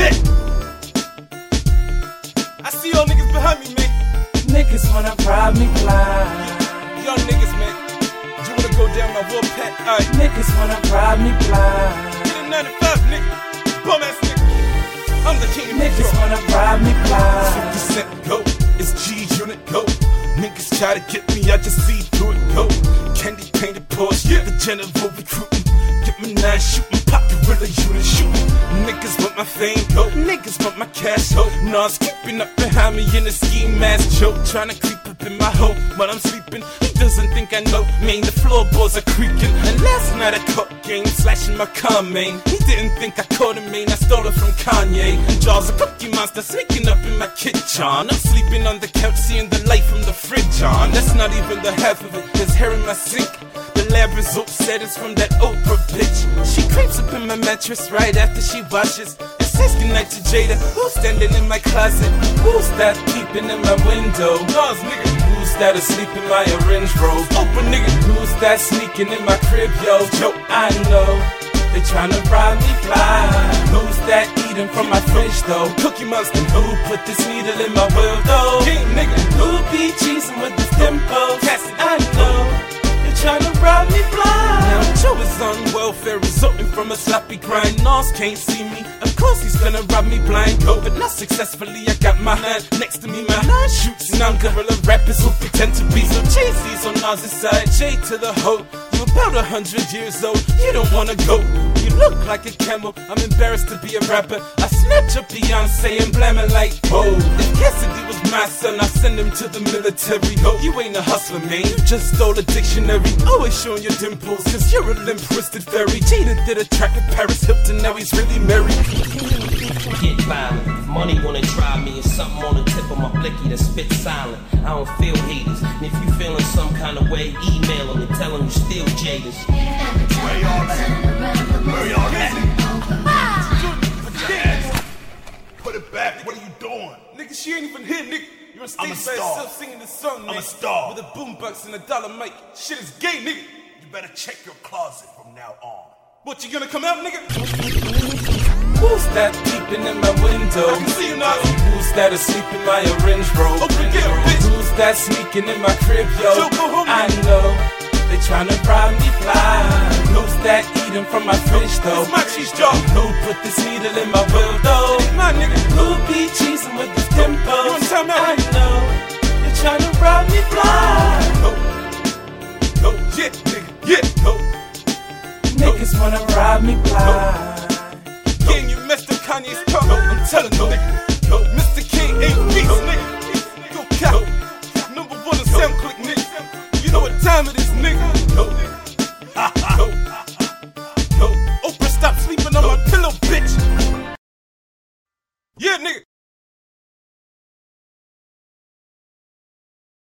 neck. I see y'all niggas behind me, man. Niggas wanna rob me blind. Young niggas, man. You wanna go down my Wolfpack? Alright. Niggas wanna rob me blind. Get a 95, nigga. Bum ass nigga. I'm the king of Niggas wanna rob me blind. 50% go. It's G-Unit go. Niggas try to get me, I just see through it go. Candy painted Porsche, yeah. The general recruiting. Get me 9 shooting, pop gorilla unit shooting. Niggas want my fame, go. Niggas want my cash, ho. Nas creeping up behind me in a ski mask joke. Trying to creep up in my home while I'm sleeping. He doesn't think I know, man, the floorboards are creaking. And last night I caught game, slashing my car, man. He didn't think I caught him, man, I stole it from Kanye. And Jaws a cookie monster sneaking up in my kitchen. I'm sleeping on the couch, seeing the light from the fridge on. That's not even the half of it, there's hair in my sink. The lab results said it's from that Oprah bitch. She creeps up in my mattress right after she washes. And says goodnight to Jada, who's standing in my closet? Who's that peeping in my window? Nas, nigga. Who's that asleep in my orange robe? Oprah, nigga. Who's that sneaking in my crib, yo? Joe, I know. They tryna rob me blind. Who's that eating from my fridge though? Cookie Monster. Who put this needle in my will though? King, nigga. Who be cheesing with this dimple? Cassie, I know. Tryna rob me blind. Now Joe is on welfare, resulting from a sloppy grind. Nas can't see me, of course he's gonna rob me blind. Go, but not successfully. I got my hand next to me, my hand shoots. And I'm guerrilla rappers who pretend to be. So Jay-Z's on Nas' side, J to the hoe. You about 100 years old, you don't wanna go. You look like a camel, I'm embarrassed to be a rapper. I snatch up Beyonce and blam it like, whoa. If Cassidy was my son, I'd send him to the military. Ho, you ain't a hustler, man, you just stole a dictionary. Always showing your dimples, cause you're a limp-wristed fairy. Jada did a track with Paris Hilton, now he's really married. Get violent. If money wanna try me, it's something on the tip of my blicky that spit silent. I don't feel haters. And if you feeling some kind of way, email them and tell them you still jaders. Where y'all at? Where y'all at? Put it back, what are you doing? Nigga, she ain't even here, nigga. You're on stage by yourself singing this song, man. I'm a star. With a boombox and a dollar mic. Shit is gay, nigga. You better check your closet from now on. What, you gonna come out, nigga? Who's that peeping in my window? I can see you now. Who's that asleep in my orange robe? Open get a bitch. Who's that sneaking in my crib, yo? Joe, go home, I know. They tryna rob me blind. Who's that eating from my fridge though? It's my cheese jar. Who put this needle in my will though? It's my nigga. Who be cheesing with this dimple? You wanna time out? I know. You're tryna rob me blind. No, yeah, nigga, yeah, no. Niggas wanna rob me blind. King, you messed up Kanye's car. No, I'm telling you, nigga. No, Mr. King ain't beast, nigga. Go cap. Number 1 on SoundClick, nigga. You know what time it is, nigga. No.